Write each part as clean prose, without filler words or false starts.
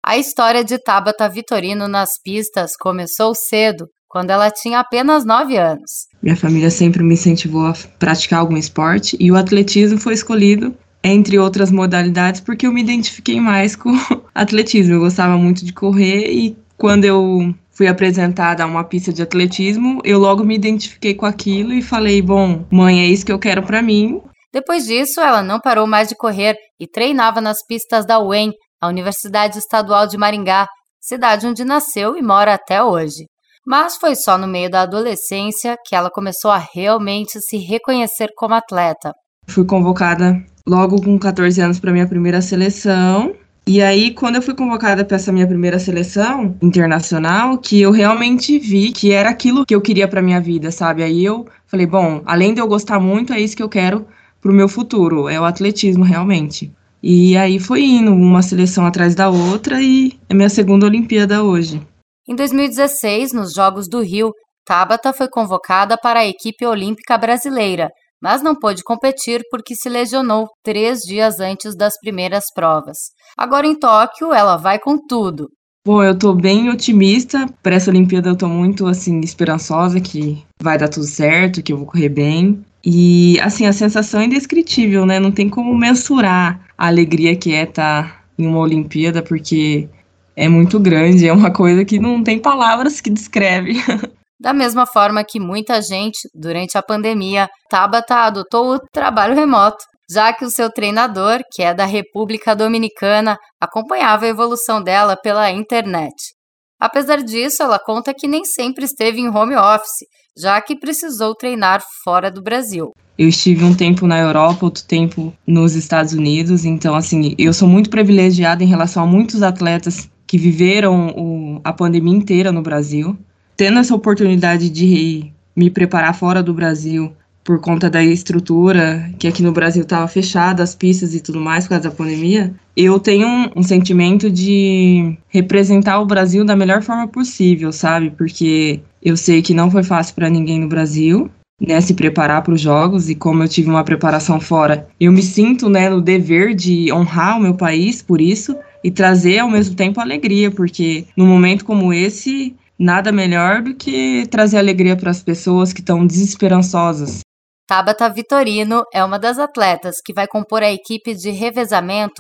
A história de Tabata Vitorino nas pistas começou cedo, quando ela tinha apenas 9 anos. Minha família sempre me incentivou a praticar algum esporte e o atletismo foi escolhido, entre outras modalidades, porque eu me identifiquei mais com atletismo. Eu gostava muito de correr e quando eu fui apresentada a uma pista de atletismo, eu logo me identifiquei com aquilo e falei, bom, mãe, é isso que eu quero para mim. Depois disso, ela não parou mais de correr e treinava nas pistas da UEM, a Universidade Estadual de Maringá, cidade onde nasceu e mora até hoje. Mas foi só no meio da adolescência que ela começou a realmente se reconhecer como atleta. Fui convocada logo com 14 anos para minha primeira seleção. E aí, quando eu fui convocada para essa minha primeira seleção internacional, que eu realmente vi que era aquilo que eu queria para minha vida, sabe? Aí eu falei, bom, além de eu gostar muito, é isso que eu quero pro meu futuro, é o atletismo realmente. E aí foi indo uma seleção atrás da outra e é minha segunda Olimpíada hoje. Em 2016, nos Jogos do Rio, Tabata foi convocada para a equipe olímpica brasileira, mas não pôde competir porque se lesionou 3 dias antes das primeiras provas. Agora em Tóquio, ela vai com tudo. Bom, eu tô bem otimista. Para essa Olimpíada eu tô muito, assim, esperançosa que vai dar tudo certo, que eu vou correr bem. E, assim, a sensação é indescritível, né? Não tem como mensurar a alegria que é estar em uma Olimpíada, porque é muito grande, é uma coisa que não tem palavras que descreve. Da mesma forma que muita gente, durante a pandemia, Tabata adotou o trabalho remoto, já que o seu treinador, que é da República Dominicana, acompanhava a evolução dela pela internet. Apesar disso, ela conta que nem sempre esteve em home office, já que precisou treinar fora do Brasil. Eu estive um tempo na Europa, outro tempo nos Estados Unidos, então, assim, eu sou muito privilegiada em relação a muitos atletas que viveram a pandemia inteira no Brasil. Tendo essa oportunidade de me preparar fora do Brasil por conta da estrutura, que aqui no Brasil estava fechada, as pistas e tudo mais por causa da pandemia, eu tenho um sentimento de representar o Brasil da melhor forma possível, sabe? Porque eu sei que não foi fácil para ninguém no Brasil, né, se preparar para os jogos, e como eu tive uma preparação fora, eu me sinto, né, no dever de honrar o meu país por isso e trazer ao mesmo tempo alegria, porque num momento como esse, nada melhor do que trazer alegria para as pessoas que estão desesperançosas. Tabata Vitorino é uma das atletas que vai compor a equipe de revezamento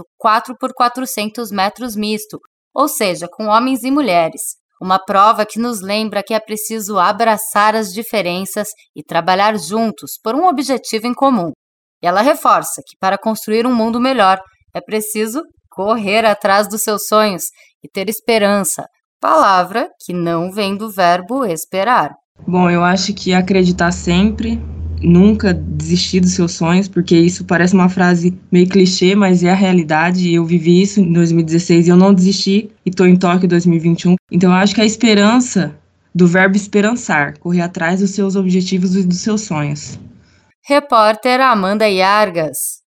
4x400 metros misto, ou seja, com homens e mulheres. Uma prova que nos lembra que é preciso abraçar as diferenças e trabalhar juntos por um objetivo em comum. E ela reforça que para construir um mundo melhor é preciso correr atrás dos seus sonhos e ter esperança, palavra que não vem do verbo esperar. Bom, eu acho que acreditar sempre, nunca desistir dos seus sonhos, porque isso parece uma frase meio clichê, mas é a realidade. Eu vivi isso em 2016 e eu não desisti e estou em Tóquio em 2021. Então eu acho que a esperança, do verbo esperançar, correr atrás dos seus objetivos e dos seus sonhos. Repórter Amanda Iargas.